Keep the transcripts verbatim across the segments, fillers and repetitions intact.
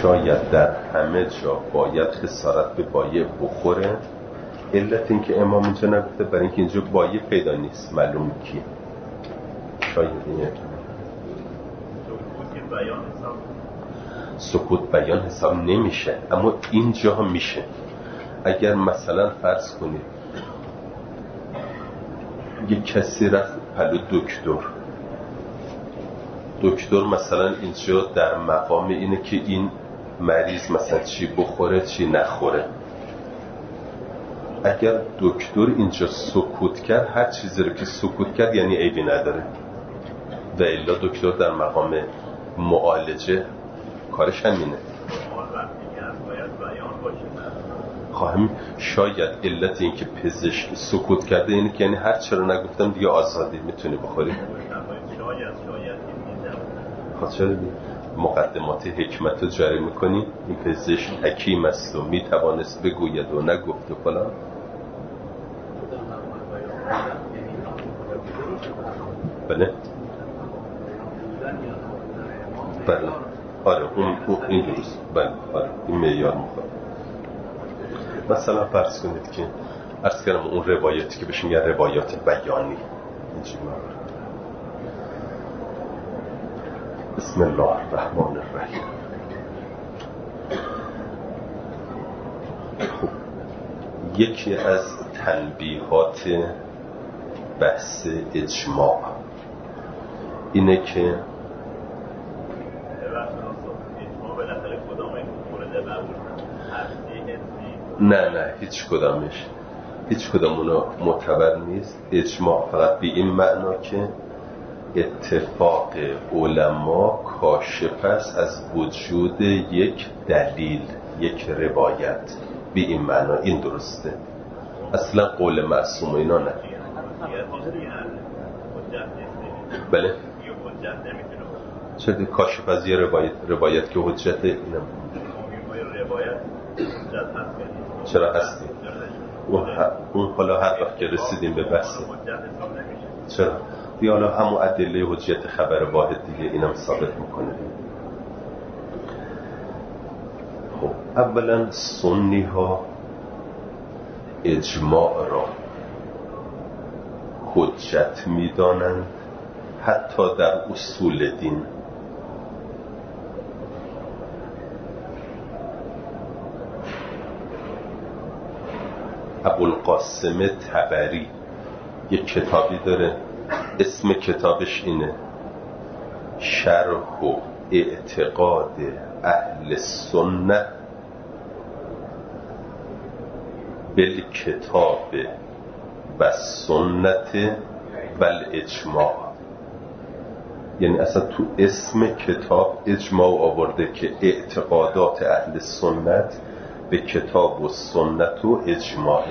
شاید در همه جا باید خسارت به بایع بخوره، علت این که امام اینجا نگفته برای اینکه اینجا بایع پیدا نیست معلوم کیه. شاید اینه سکوت بیان حساب نمیشه، اما اینجا میشه. اگر مثلا فرض کنید یک کسی رفت پلو دکتر دکتر مثلا اینجا در مقام اینه که این مریض مثلا چی بخوره چی نخوره. اگر دکتر اینجا سکوت کرد، هر چیزی رو که سکوت کرد یعنی عیبی نداره و الا دکتر در مقام معالجه کارش همینه. خواهم شاید علت این که پزشک سکوت کرده اینه که یعنی هر چرا نگفتم دیگه آزادی میتونی بخوری. خاطر مقدمات حکمت رو جاری میکنی، این پزشک حکیم است و میتوانست بگوید و نگفت و فلان. بله بله آره اون این درست. بله آره این معیار میخواد. مثلا فرض کنید که عرض کردم اون روایتی که بهش میگن روایات بیانی. بسم الله الرحمن الرحیم. خب یکی از تنبیهات بحث اجماع اینه که نه نه هیچ کدامش هیچ کدام اونا معتبر نیست. اجماع فقط به این معنا که اتفاق علما کاشف است از وجود یک دلیل، یک روایت. به این معنا این درسته. اصلا قول معصوم اینا نه. بله چه کاشف از یه روایت روایت که حجت اینم چرا هستی؟ اون حالا هر وقت که رسیدیم به بحث چرا؟ دیگه حالا همون ادله حجت خبر واحد دیگه اینم ثابت میکنه. خب اولا سنی ها اجماع را حجت میدانند حتی در اصول دین. ابوالقاسم طبری یک کتابی داره، اسم کتابش اینه شرح و اعتقاد اهل سنت بالکتاب و سنت و الاجماع. یعنی اصلا تو اسم کتاب اجماع آورده که اعتقادات اهل سنت به کتاب و سنت و اجماع.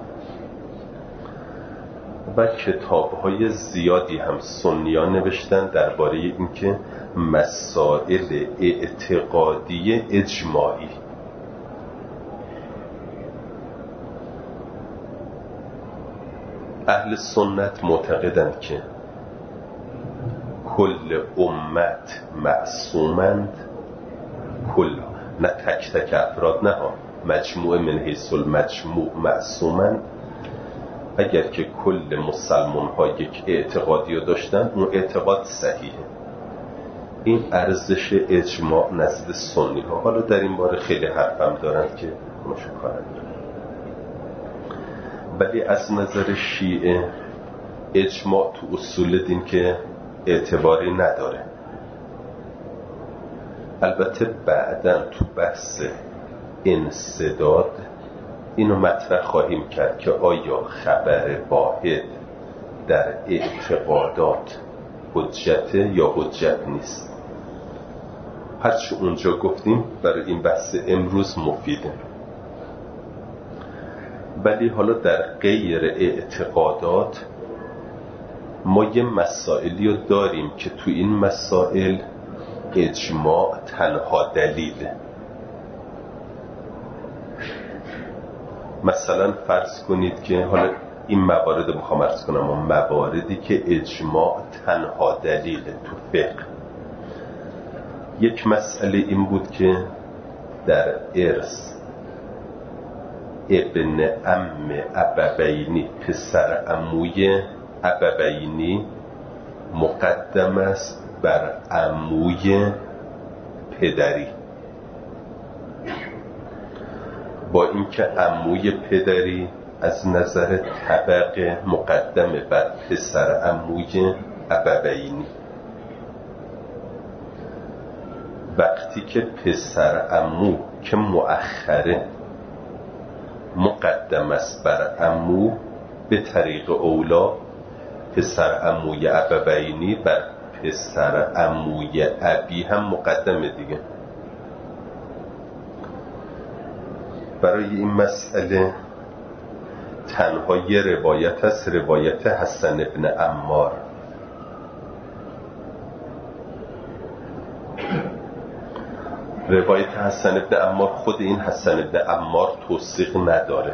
و کتاب‌های زیادی هم سنیان نوشتن درباره اینکه مسائل اعتقادی اجماعی. اهل سنت معتقدند که کل امت معصومند، کل نه تک تک افراد نه ها، مجموعه من حیث المجموع معصومند. اگر که کل مسلمان ها یک اعتقادی رو داشتن اون اعتقاد صحیحه. این ارزش اجماع نزد سنی ها. حالا در این باره خیلی حرفم دارن که مشکل کارن، ولی از نظر شیعه اجماع تو اصول دین که اعتباری نداره. البته بعداً تو بحث انسداد اینو مطرح خواهیم کرد که آیا خبر واحد در اعتقادات حجت یا حجت نیست. هرچی اونجا گفتیم برای این بحث امروز مفیده. ولی حالا در غیر اعتقادات ما یه مسائلی رو داریم که تو این مسائل اجماع تنها دلیله. مثلا فرض کنید که حالا این موارد میخوام عرض کنم، اما مواردی که اجماع تنها دلیله تو فقه. یک مسئله این بود که در ارث ابن ام ابوینی پسر عموی ابوینی مقدم است بر عموی پدری، با اینکه عموی پدری از نظر طبقه مقدم بر پسر عموی ابوینی. وقتی که پسر عمو که مؤخره مقدم است بر عمو، به طریق اولا پسر عموی ابوینی بر پسر عموی ابی هم مقدمه دیگه. برای این مسئله تنها یه روایت هست، روایت حسن ابن عمار. روایت حسن ابن عمار، خود این حسن ابن عمار توثیق نداره،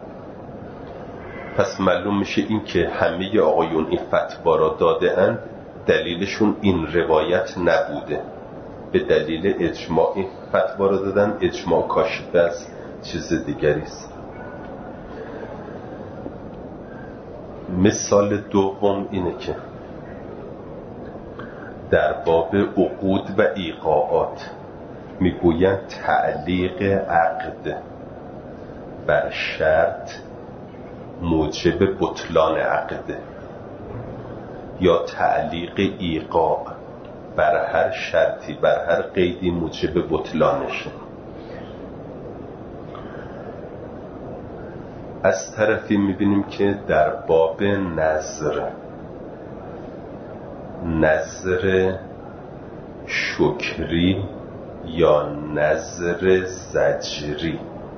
پس معلوم میشه این که همه آقایون این فتوا را داده اند دلیلشون این روایت نبوده، به دلیل اجماع این فتوا را دادن. اجماع کاشف از چیز دیگری است. مثال دوم اینه که در باب عقود و ایقاعات میگویند تعلیق عقد بر شرط موجب بطلان عقده، یا تعلیق ایقاع بر هر شرطی بر هر قیدی موجب بطلانشه. از طرفی میبینیم که در باب نظر، نظر شکری یا نظر زجری،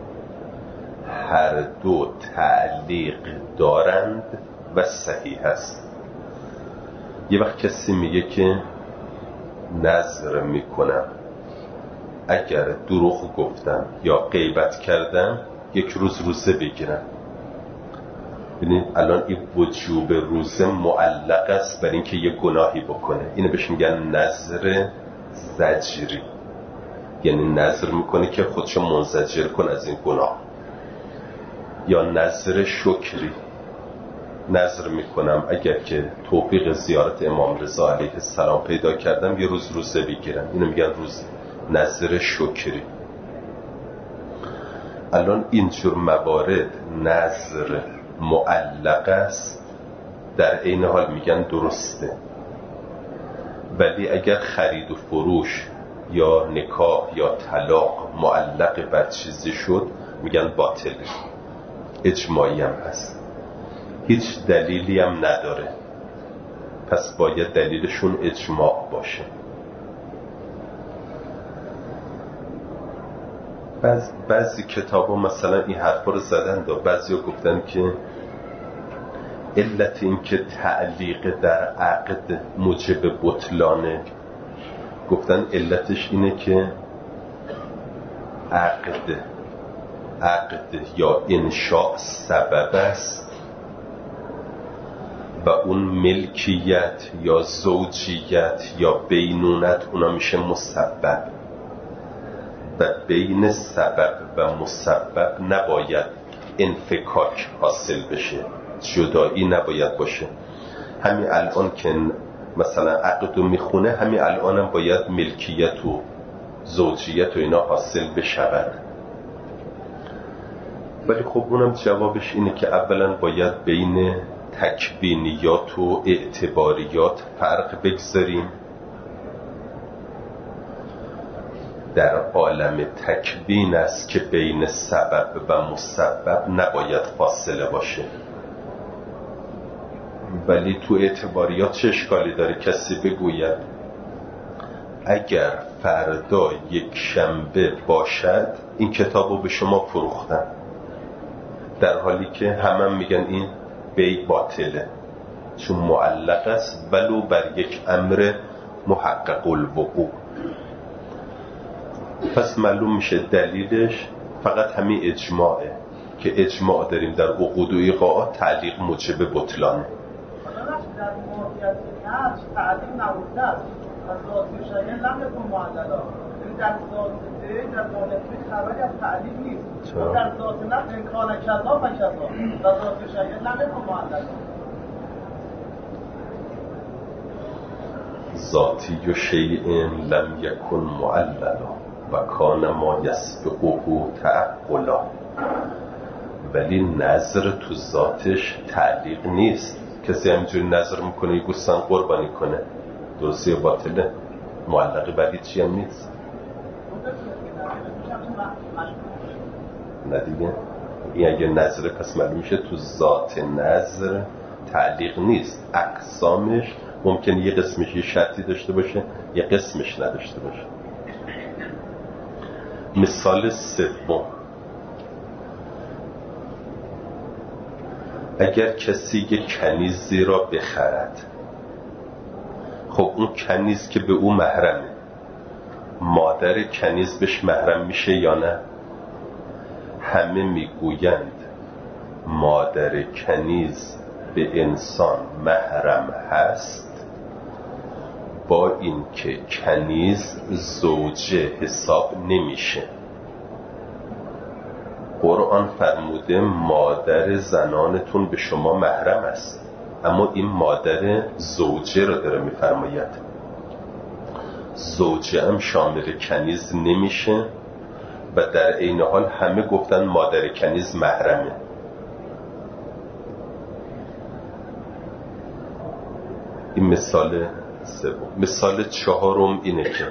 هر دو تعلیق دارند و صحیح است. یه وقت کسی میگه که نظر میکنم اگر دروغ گفتم یا غیبت کردم یک روز روزه بگیرم. ببینید الان این وجوب روزه معلق است بر اینکه یه گناهی بکنه، اینو بهش میگن نظر زجری، یعنی نظر میکنه که خودشو منزجر کن از این گناه. یا نظر شکری، نظر میکنم اگر که توفیق زیارت امام رضا علیه السلام پیدا کردم یه روز روزه بگیرم، اینو میگن روزه، نظر شکری. الان اینجور موارد نظر معلق است، در این حال میگن درسته، ولی اگر خرید و فروش یا نکاح یا طلاق معلق بر چیزی شد میگن باطله. اجماعی هم هست، هیچ دلیلی هم نداره، پس باید دلیلشون اجماع باشه. بعض بعضی کتاب ها مثلا این حرفا رو زدن و بعضی ها گفتن که علت این که تعلیق در عقد موجب بطلانه، گفتن علتش اینه که عقد عقد یا انشاء سبب است و اون ملکیت یا زوجیت یا بینونت اونا میشه مسبب، و بین سبب و مسبب نباید انفکاک حاصل بشه، جدایی نباید باشه. همین الان که مثلا عقدو میخونه، همین الان هم باید ملکیت و زوجیت و اینا حاصل بشود. ولی خب اونم جوابش اینه که اولا باید بین تکوینیات و اعتباریات فرق بگذاریم. در عالم تکوین است که بین سبب و مسبب نباید فاصله باشه، ولی تو اعتباریات چه اشکالی داره کسی بگوید اگر فردا یک شنبه باشد این کتابو به شما فروختن، در حالی که همه هم میگن این بی باطله چون معلق است ولو بر یک امر محقق الوقوع. پس معلوم میشه دلیلش فقط همین اجماعه که اجماع داریم در عقود و ایقاعات تعلیق موجب بطلانه. در موقعیت نفس تعلیق نبوده است و ذات شیء لم یکن معللا، این در ذات آمده در مالکی خبری از تعلیم نیست. چرا؟ در ذات نفس امکان کذا و کذا و ذات شهید نمیکن معلق ذاتی و شیء لم یکن معللا و کان ما یسبقه تعقلا. ولی نظر تو ذاتش تعلیق نیست. کسی همینجوری نظر میکنه یه گوستان قربانی کنه، درستی یا باطله؟ معلقه بر هیچی هم نیست. نه دیگه این اگه نظره پس معلوم میشه تو ذات نظر تعلیق نیست. اقسامش ممکنه یه قسمش یه شرطی داشته باشه، یه قسمش نداشته باشه. مثال سوم، اگر کسی یک کنیزی را بخرد، خب اون کنیز که به او محرمه، مادر کنیز بهش محرم میشه یا نه؟ همه میگویند مادر کنیز به انسان محرم هست، با این که کنیز زوجه حساب نمیشه. قرآن فرموده مادر زنانتون به شما محرم است، اما این مادر زوجه رو داره میفرماید. زوجه هم شامل کنیز نمیشه و در عین حال همه گفتن مادر کنیز محرمه. این مثال سوم. مثال چهارم اینه که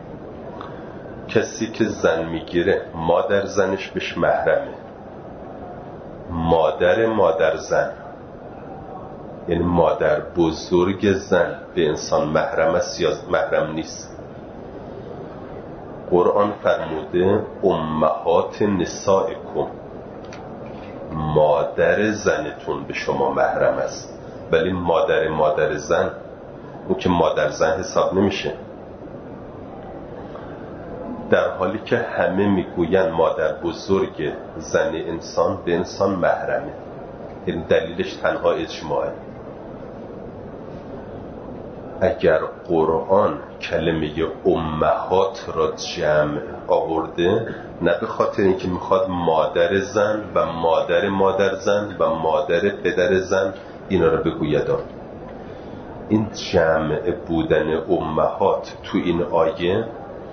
کسی که زن میگیره مادر زنش بهش محرمه، مادر مادر زن یعنی مادر بزرگ زن به انسان محرم است یا محرم نیست؟ قرآن فرموده امهات نسائکم، مادر زنتون به شما محرم است، ولی مادر مادر زن اون که مادر زن حساب نمیشه. در حالی که همه میگوین مادر بزرگ زن انسان به انسان محرمه. این دلیلش تنها اجماعه. اگر قرآن کلمه امهات را جمع آورده، نه به خاطر اینکه میخواد مادر زن و مادر مادر زن و مادر پدر زن اینا را بگوید، این جمع بودن امهات تو این آیه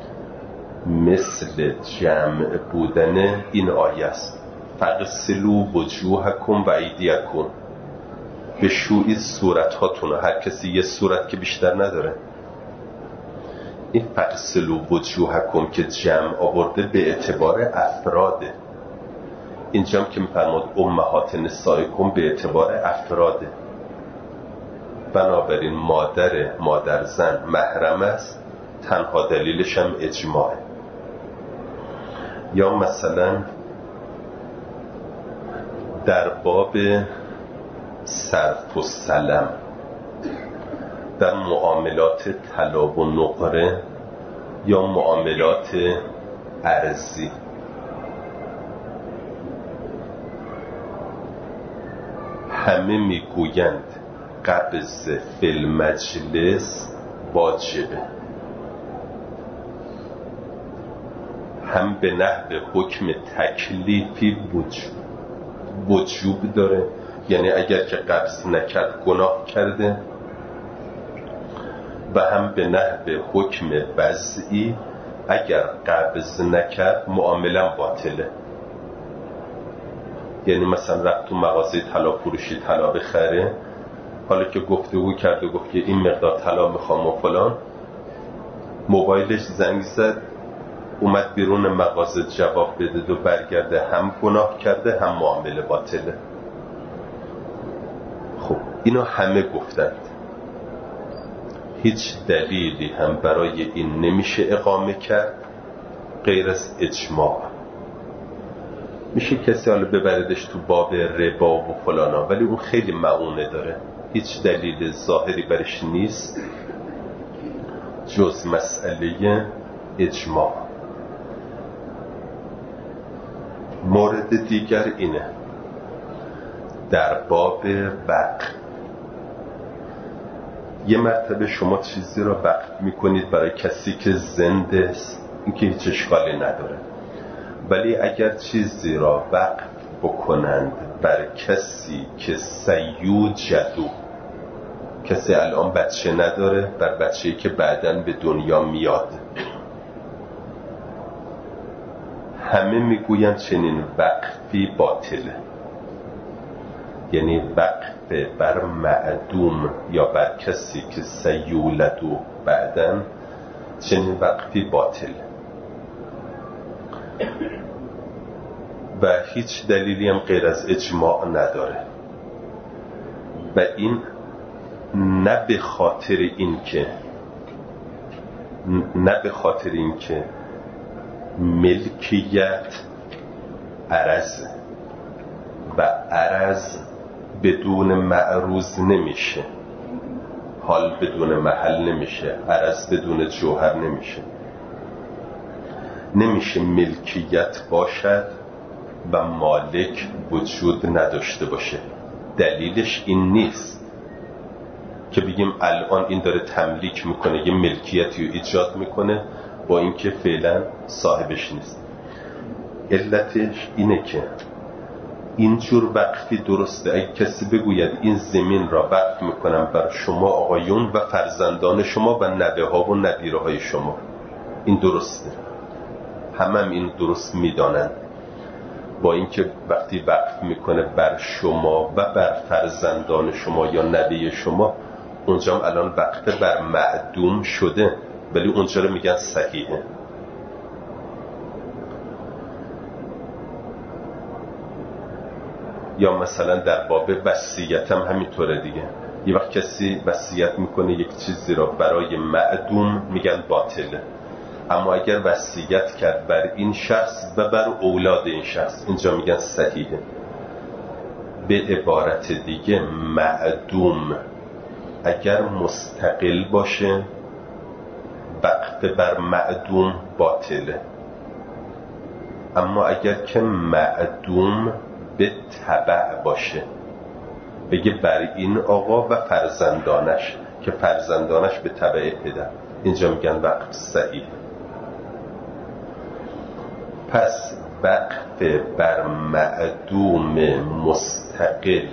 مثل جمع بودن این آیه است: فغسلوا وجوهکم و ایدیکم، بشویید صورت‌هاتون. هر کسی یه صورت که بیشتر نداره. این فغسلوا وجوهکم که جمع آورده به اعتبار افراده. اینجا که می‌فرماد امهات نسائکم به اعتبار افراده. بنابراین مادر مادر زن محرم است، تنها دلیلش هم اجماعه. یا مثلا در باب صرف و سلم، در معاملات طلا و نقره یا معاملات ارزی، همه میگویند قبض فی المجلس واجبه، هم به نحو حکم تکلیفی وجوب وجوب داره، یعنی اگر که قبض نکرد گناه کرده، و هم به نحو حکم وضعی اگر قبض نکرد معاملا باطله. یعنی مثلا رفت تو مغازه طلا فروشی طلا بخره، حالا که گفتگو کرد و گفت که این مقدار طلا میخوام و فلان، موبایلش زنگ زد، اومد بیرون مغازه جواب بده و برگرده، هم گناه کرده هم معامله باطله. خب اینو همه گفتند، هیچ دلیلی هم برای این نمیشه اقامه کرد غیر از اجماع. میشه کسی حالا ببردش تو باب ربا و فلانا، ولی اون خیلی معونه داره، هیچ دلیل ظاهری برش نیست جز مسئله اجماع. مورد دیگر اینه در باب وقت. یه مرتبه شما چیزی را وقت میکنید برای کسی که زنده است این که هیچ اشکالی نداره. ولی اگر چیزی را وقف بکنند بر کسی که سیوجدو، کسی الان بچه نداره، بر بچه‌ای که بعداً به دنیا میاد، همه میگویند چنین وقفی باطله. یعنی وقف بر معدوم یا بر کسی که سیولدو بعداً، چنین وقفی باطل و هیچ دلیلی هم غیر از اجماع نداره. و این نه به خاطر این که نه به خاطر این که ملکیت عرض و عرض بدون معروض نمیشه، حال بدون محل نمیشه، عرض بدون جوهر نمیشه. نمیشه ملکیت باشد و مالک وجود نداشته باشه. دلیلش این نیست که بگیم الان این داره تملیک میکنه، یه ملکیتی رو ایجاد میکنه با اینکه فعلا صاحبش نیست. علتش اینه که اینجور وقفی درسته. اگه کسی بگوید این زمین را وقف میکنم بر شما آقایون و فرزندان شما و نوه ها و نبیره های شما، این درسته، همه هم این درست میدانند. با اینکه وقتی وقف میکنه بر شما و بر فرزندان شما یا نبی شما، اونجا هم الان وقف بر معدوم شده، ولی اونجا رو میگن صحیحه. یا مثلا در باب وصیت هم همینطوره دیگه. یه وقت کسی وصیت میکنه یک چیزی را برای معدوم، میگن باطله. اما اگر وصیت کرد بر این شخص و بر اولاد این شخص، اینجا میگن صحیحه. به عبارت دیگه معدوم اگر مستقل باشه، وقف بر معدوم باطله. اما اگر که معدوم به تبع باشه، بگه بر این آقا و فرزندانش، که فرزندانش به تبع پدر، اینجا میگن وقف صحیح. پس وقف بر معدوم مستقل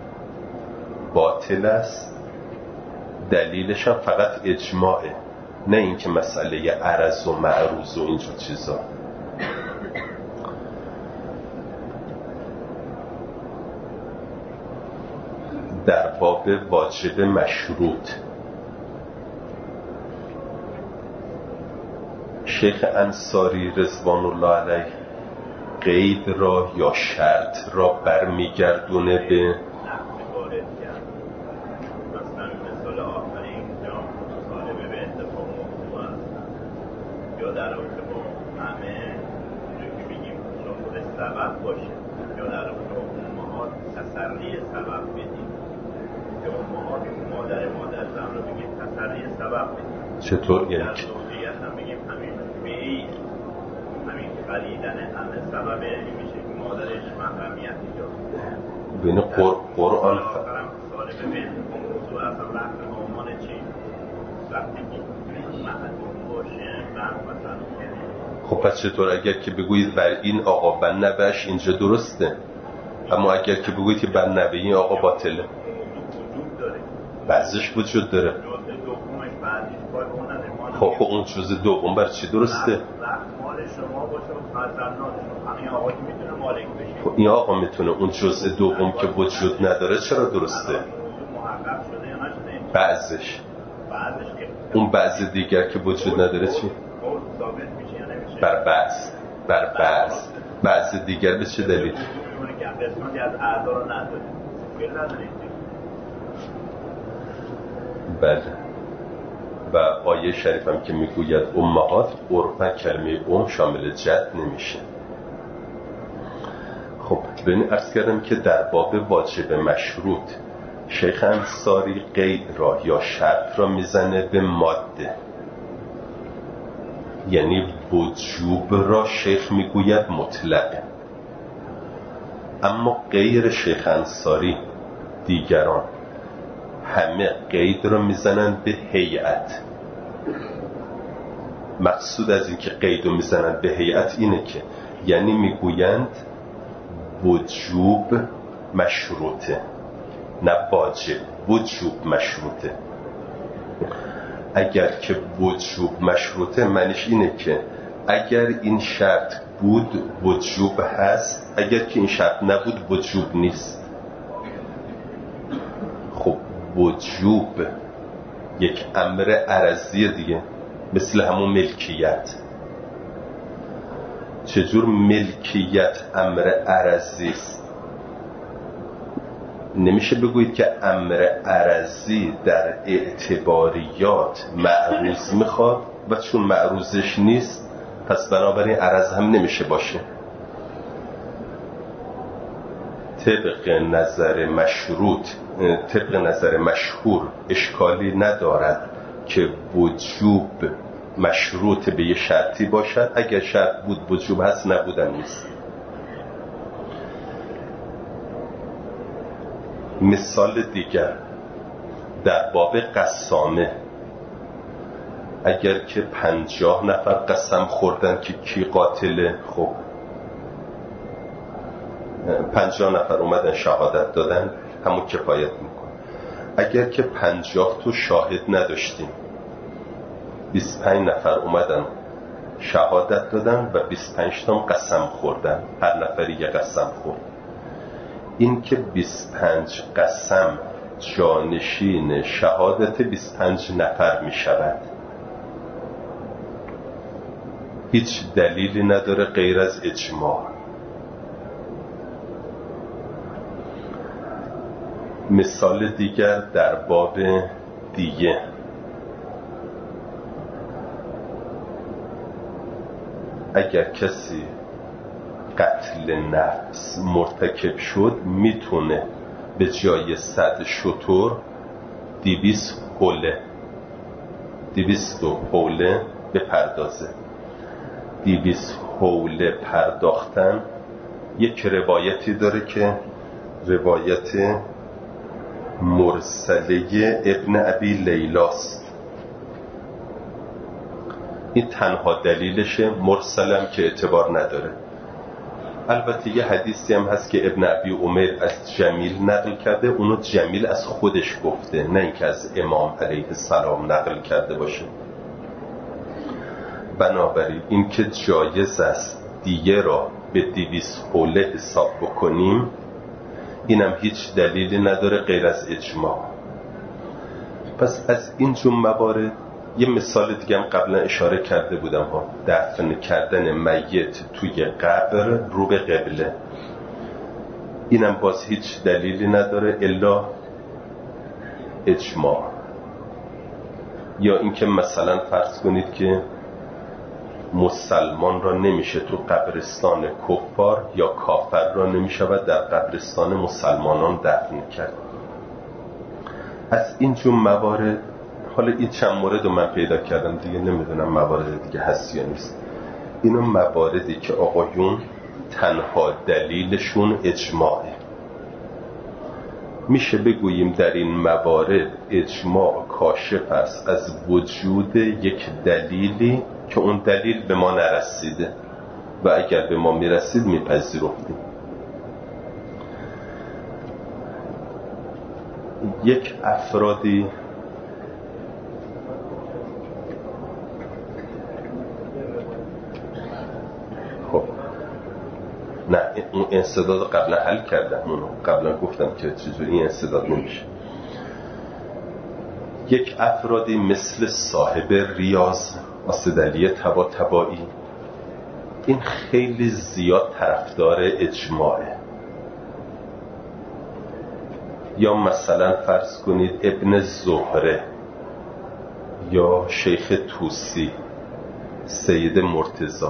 باطل است. دلیلش هم فقط اجماعه، نه اینکه مسئله عرض و معروض و اینجور چیزا. در باب واجب مشروط، شیخ انصاری رضوان الله علیه قید را یا شرط را برمیگردونه به سبب باشه یا در امهات تسری سبب بدیم، یا امهات مادر مادر زن رو بگیم تسری سبب بدیم. چطور یعنی؟ در زوجیت هم بگیم همین بیعی، همین خریدن همه سبب میشه که مادرش محرمیت ایجاد کنه. بین قرآن آخرم ساله ببین اون موضوع اصلا رحم مامان چی؟ وقتی که محدود باشه مثلا. خب پس چطور اگر که بگویید بر این آقا و نوهش اینجا درسته، اما اگر که بگویید که بر نوه این آقا باطله؟ بعضش وجود داره. خب خب اون جزء دوم بر چی درسته؟ مال شما باشه و فرزندانشون، همین آقا که میتونه مالک بشه. خب این آقا میتونه، اون جزء دوم که وجود نداره چرا درسته؟ محقق شده یا نشده؟ بعضش. بعضش اون بعض دیگر که وجود نداره چی؟ بر بعض بر بعض بعض دیگر به چه دلیل؟ بله. و آیه شریف هم که میگوید امهات، عرفاً کلمه ام شامل جد نمیشه. خب ببین عرض کردم که در باب واجب مشروط شیخ انصاری قید را یا شرط را میزنه به ماده، یعنی وجوب را شیخ میگوید مطلقه. اما غیر شیخ انصاری دیگران همه قید را میزنند به هیئت. مقصود از این که قیدو میزنن به هیئت اینه که یعنی میگویند وجوب مشروطه، نه واجب، وجوب مشروطه. اگر که وجوب مشروطه معنیش اینه که اگر این شرط بود وجوب هست، اگر که این شرط نبود وجوب نیست. خب وجوب یک امر عرضی دیگه، مثل همون ملکیت. چجور ملکیت امر عرضی است؟ نمیشه بگویید که امر عرضی در اعتباریات معروض میخواد و چون معروضش نیست پس بنابراین عرض هم نمیشه باشه. طبق نظر مشروط، طبق نظر مشهور اشکالی ندارد که وجوب مشروط به یه شرطی باشد. اگر شرط بود وجوب هست، نبودن نیست. مثال دیگر در باب قسامه، اگر که پنجاه نفر قسم خوردن که کی قاتله، خب پنجاه نفر اومدن شهادت دادن، همون کفایت میکن. اگر که پنجاه تو شاهد نداشتیم، بیست و پنج نفر اومدن شهادت دادن و بیست و پنج تا قسم خوردن، هر نفری یک قسم خورد. این که بیست و پنج قسم جانشین شهادت بیست و پنج نفر می شود، هیچ دلیلی نداره غیر از اجماع. مثال دیگر در باب دیه، اگر کسی قتل نفس مرتکب شد میتونه به جای صد شتر دیویس حوله دیویست حوله بپردازه. دیویس حوله پرداختن یک روایتی داره که روایت مرسله ابن ابی لیلاست. این تنها دلیلشه، مرسلم که اعتبار نداره. البته یه حدیثی هم هست که ابن ابی عمر از جمیل نقل کرده، اونو جمیل از خودش گفته، نه اینکه از امام علیه السلام نقل کرده باشه. بنابراین این که جایز است دیگه را به دیویس حوله حساب بکنیم، اینم هیچ دلیلی نداره غیر از اجماع. پس از این جور موارد یه مثال دیگه هم قبلا اشاره کرده بودم ها، دفن کردن میت توی قبر رو به قبله، اینم باز هیچ دلیلی نداره الا اجماع. یا اینکه مثلا فرض کنید که مسلمان را نمیشه تو قبرستان کفار یا کافر را نمیشه و در قبرستان مسلمانان دفن کرد. از این جور موارد، حالا این چند مورد رو من پیدا کردم دیگه، نمیدونم موارد دیگه هست یا نیست. اینا مواردی که آقایون تنها دلیلشون اجماعه. میشه بگوییم در این موارد اجماع کاشف است از وجود یک دلیلی که اون دلیل به ما نرسیده و اگر به ما میرسید میپذیرفتیم. یک افرادی خب نه، اون انسداد قبلا حل کردم، اونو قبلا گفتم که چجوری این انسداد نمیشه. یک افرادی مثل صاحب ریاض آسدلی طباطبایی، این خیلی زیاد طرفدار اجماعه. یا مثلا فرض کنید ابن زهره یا شیخ توسی، سید مرتضی،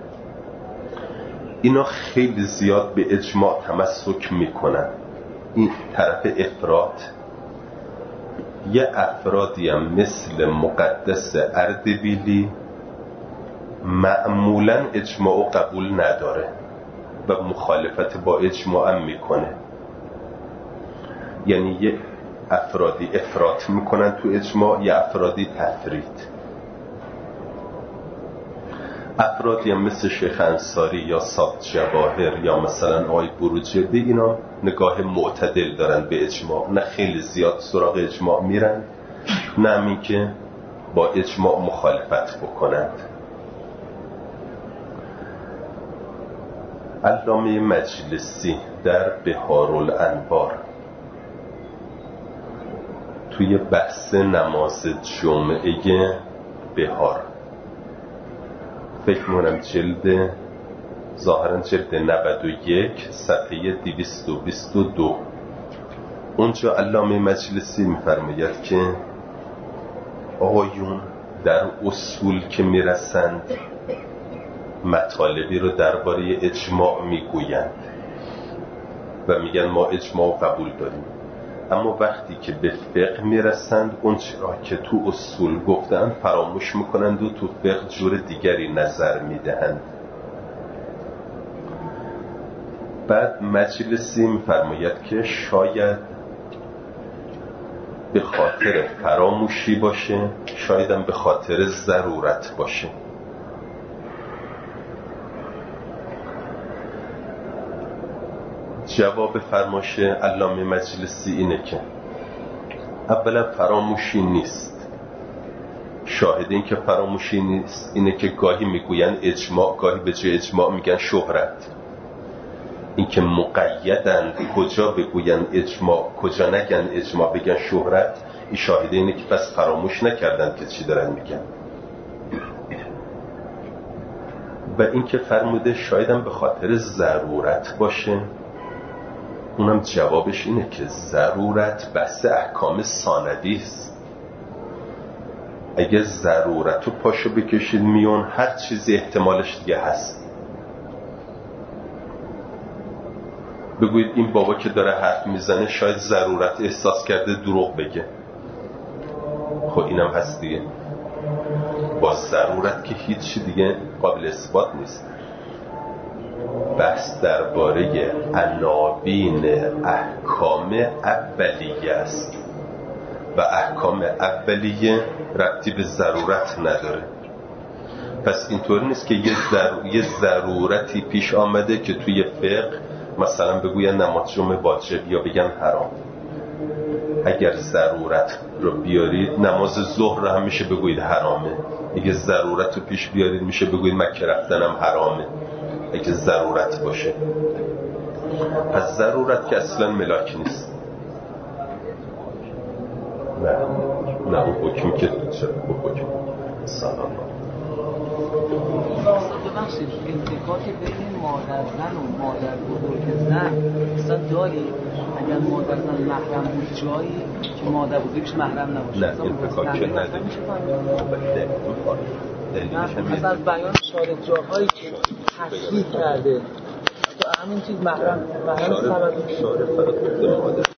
اینا خیلی زیاد به اجماع تمسک میکنن. این طرف افراد. یه افرادی هم مثل مقدس اردبیلی معمولا اجماع قبول نداره و مخالفت با اجماع هم میکنه. یعنی یه افرادی افراط میکنن تو اجماع، یه افرادی تفرید. افرادی هم مثل شیخ انصاری یا صاد جواهر یا مثلا آقای بروجردی، اینا نگاه معتدل دارن به اجماع، نه خیلی زیاد سراغ اجماع میرن، نه همین که با اجماع مخالفت بکنند. علامه مجلسی در بهارالانوار توی بحث نماز جمعه بهار، فکر می‌کنم جلد ظاهراً جلد نود و یک صفحه دویست و بیست و دو، اونجا علامه مجلسی می‌فرماید که آقایون در اصول که میرسند مطالبی رو درباره اجماع میگویند و میگن ما اجماع قبول داریم، اما وقتی که به فقه میرسند اون چرا که تو اصول گفتن فراموش میکنند و تو فقه جور دیگری نظر میدهند. بعد مجلسی میفرماید که شاید به خاطر فراموشی باشه، شاید هم به خاطر ضرورت باشه. جواب فرمایش علامه مجلسی اینه که اولا فراموشی نیست. شاهد این که فراموشی نیست اینه که گاهی میگوین اجماع، گاهی به جای اجماع میگن شهرت. این که مقیدن کجا بگوین اجماع کجا نگن اجماع بگن شهرت، این شاهد اینه که پس فراموش نکردن که چی دارن میگن. و این که فرموده شایدم به خاطر ضرورت باشه، اونم جوابش اینه که ضرورت بحث احکام ساندی است. اگه ضرورت رو پاشو بکشید میون، هر چیزی احتمالش دیگه هست. بگوید این بابا که داره حرف میزنه شاید ضرورت احساس کرده دروغ بگه، خب اینم هست دیگه. با ضرورت که هیچ دیگه قابل اثبات نیست. بحث درباره عناوین احکام اولیه است و احکام اولیه ربطی به ضرورت نداره. پس اینطور نیست که یه, ضرور... یه ضرورتی پیش آمده که توی فقه مثلا بگوین نماز جمعه واجب یا بگن حرام. اگر ضرورت رو بیارید نماز ظهر هم میشه بگوید حرامه، اگه ضرورت رو پیش بیارید میشه بگوید مکه رفتنم حرامه اگه ضرورت باشه. پس ضرورت که اصلا ملاک نیست. نه نه اون حکمی که چه اون حکم سلام ببخشید انتکاک بین مادر زن و مادر بزرگ زن اصلا داری؟ اگر مادر زن محرم بود جایی که مادر بزرگش محرم نباشه نه انتکاک که نداری. نه از بیان شارع جاهایی که تصریح کرده تو همین چیز محرم محرم سبب شارع فرق مادر